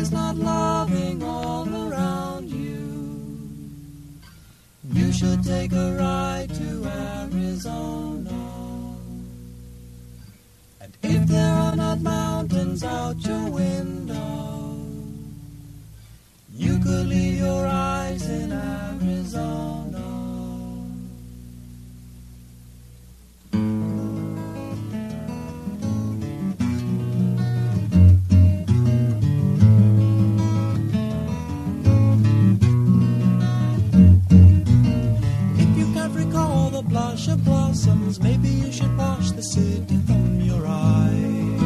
there's not loving all around you, you should take a ride to Arizona. And if there are not mountains out your window, you could leave your eyes in Arizona. Blush of blossoms, maybe you should wash the city from your eyes.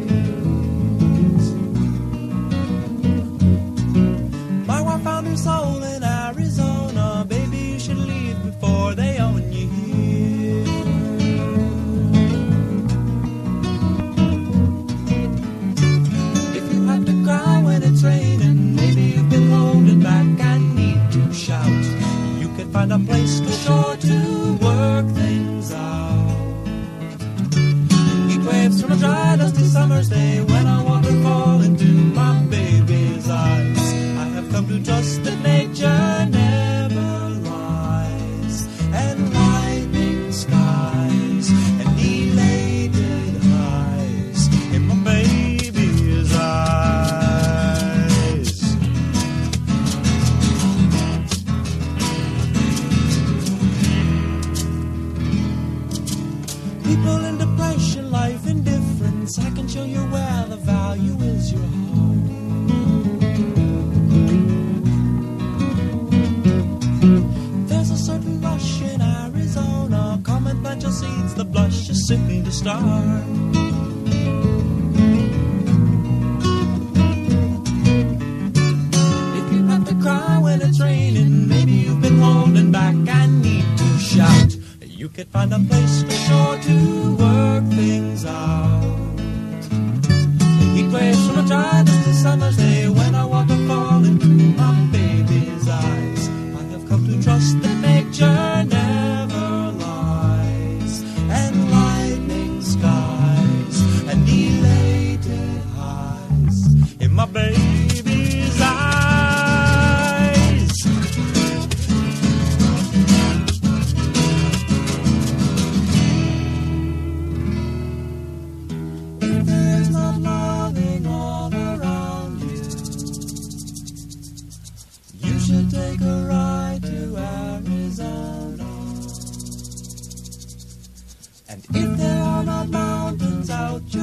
My wife found her soul in Arizona, baby you should leave before they own you here. If you have to cry when it's raining, maybe you've been holding back and need to shout, you can find a place to shore to work things out. Heat waves from a dry, dusty summer's day, when our water fall into my baby's eyes. I have come to trust that nature never lies, and lightning skies and elated highs in my baby's eyes. People in depression, life indifference, I can show you where the value is your heart. There's a certain rush in Arizona, come and plant your seeds, the blush is soon to start. If you have to cry when it's raining, maybe you've been holding back and need to shout, you could find a place for sure to work things out. The heat waves from a dry, dusty summer's day, when our water fall into my baby's eyes. I have come to trust that nature never lies, and lightning skies and elated highs in my baby's eyes. Take a ride to Arizona. And if there are not mountains out your